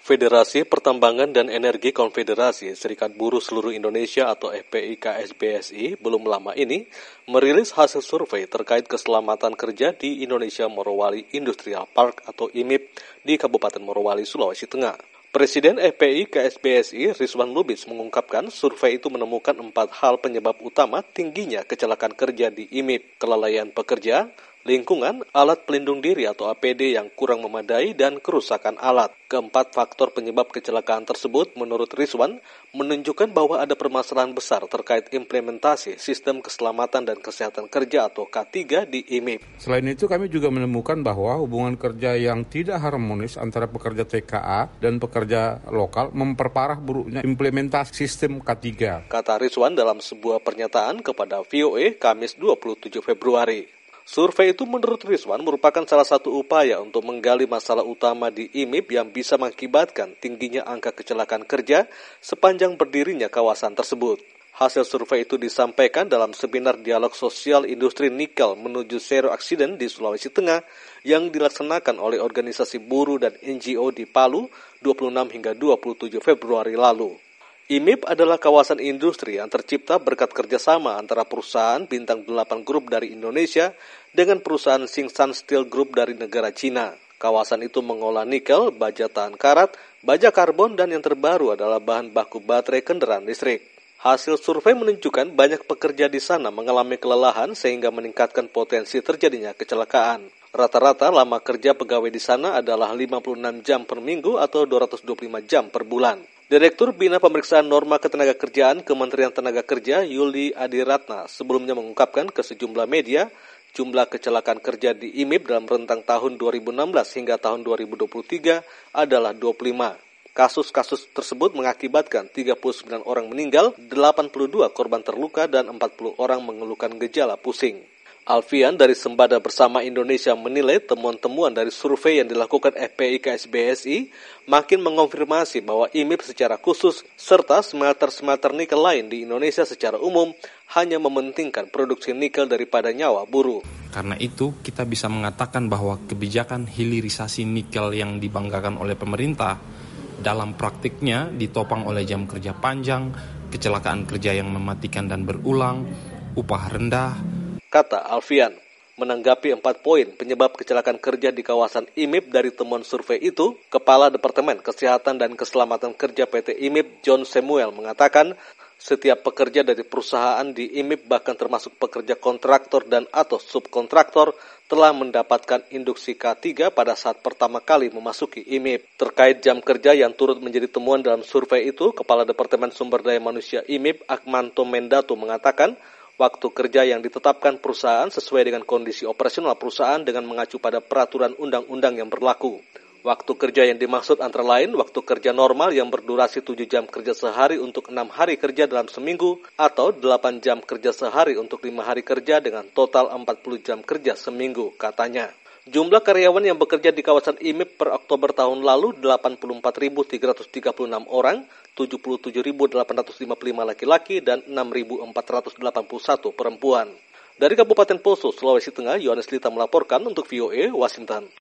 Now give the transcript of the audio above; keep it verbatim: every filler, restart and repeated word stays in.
Federasi Pertambangan dan Energi Konfederasi Serikat Buruh Seluruh Indonesia atau F P I K S B S I belum lama ini merilis hasil survei terkait keselamatan kerja di Indonesia Morowali Industrial Park atau I M I P di Kabupaten Morowali, Sulawesi Tengah. Presiden F P I K S B S I Rizwan Lubis mengungkapkan survei itu menemukan empat hal penyebab utama tingginya kecelakaan kerja di I M I P: kelalaian pekerja, lingkungan, alat pelindung diri atau A P D yang kurang memadai, dan kerusakan alat. Keempat faktor penyebab kecelakaan tersebut menurut Rizwan menunjukkan bahwa ada permasalahan besar terkait implementasi sistem keselamatan dan kesehatan kerja atau K tiga di I M I P. Selain itu kami juga menemukan bahwa hubungan kerja yang tidak harmonis antara pekerja T K A dan pekerja lokal memperparah buruknya implementasi sistem K tiga. Kata Rizwan dalam sebuah pernyataan kepada V O A Kamis dua puluh tujuh Februari. Survei itu menurut Rizwan merupakan salah satu upaya untuk menggali masalah utama di I M I P yang bisa mengakibatkan tingginya angka kecelakaan kerja sepanjang berdirinya kawasan tersebut. Hasil survei itu disampaikan dalam seminar dialog sosial industri nikel menuju zero accident di Sulawesi Tengah yang dilaksanakan oleh organisasi buruh dan N G O di Palu dua puluh enam hingga dua puluh tujuh Februari lalu. I M I P adalah kawasan industri yang tercipta berkat kerjasama antara perusahaan Bintang delapan Group dari Indonesia dengan perusahaan Tsingshan Steel Group dari negara Cina. Kawasan itu mengolah nikel, baja tahan karat, baja karbon, dan yang terbaru adalah bahan baku baterai kendaraan listrik. Hasil survei menunjukkan banyak pekerja di sana mengalami kelelahan sehingga meningkatkan potensi terjadinya kecelakaan. Rata-rata lama kerja pegawai di sana adalah lima puluh enam jam per minggu atau dua ratus dua puluh lima jam per bulan. Direktur Bina Pemeriksaan Norma Ketenagakerjaan Kementerian Tenaga Kerja Yuli Adiratna sebelumnya mengungkapkan ke sejumlah media jumlah kecelakaan kerja di I M I P dalam rentang tahun dua ribu enam belas hingga tahun dua ribu dua puluh tiga adalah dua puluh lima. Kasus-kasus tersebut mengakibatkan tiga puluh sembilan orang meninggal, delapan puluh dua korban terluka, dan empat puluh orang mengeluhkan gejala pusing. Alfian dari Sembada Bersama Indonesia menilai temuan-temuan dari survei yang dilakukan F P I K S B S I makin mengonfirmasi bahwa I M I P secara khusus serta smelter-smelter nikel lain di Indonesia secara umum hanya mementingkan produksi nikel daripada nyawa buruh. Karena itu kita bisa mengatakan bahwa kebijakan hilirisasi nikel yang dibanggakan oleh pemerintah dalam praktiknya ditopang oleh jam kerja panjang, kecelakaan kerja yang mematikan dan berulang, upah rendah, kata Alfian. Menanggapi empat poin penyebab kecelakaan kerja di kawasan I M I P dari temuan survei itu, Kepala Departemen Kesehatan dan Keselamatan Kerja P T I M I P John Samuel mengatakan setiap pekerja dari perusahaan di I M I P bahkan termasuk pekerja kontraktor dan atau subkontraktor telah mendapatkan induksi K tiga pada saat pertama kali memasuki I M I P. Terkait jam kerja yang turut menjadi temuan dalam survei itu, Kepala Departemen Sumber Daya Manusia I M I P Akmanto Mendato mengatakan waktu kerja yang ditetapkan perusahaan sesuai dengan kondisi operasional perusahaan dengan mengacu pada peraturan undang-undang yang berlaku. Waktu kerja yang dimaksud antara lain waktu kerja normal yang berdurasi tujuh jam kerja sehari untuk enam hari kerja dalam seminggu atau delapan jam kerja sehari untuk lima hari kerja dengan total empat puluh jam kerja seminggu, katanya. Jumlah karyawan yang bekerja di kawasan I M I P per Oktober tahun lalu delapan puluh empat ribu tiga ratus tiga puluh enam orang, tujuh puluh tujuh ribu delapan ratus lima puluh lima laki-laki, dan enam ribu empat ratus delapan puluh satu perempuan. Dari Kabupaten Poso, Sulawesi Tengah, Yohanes Lita melaporkan untuk V O A Washington.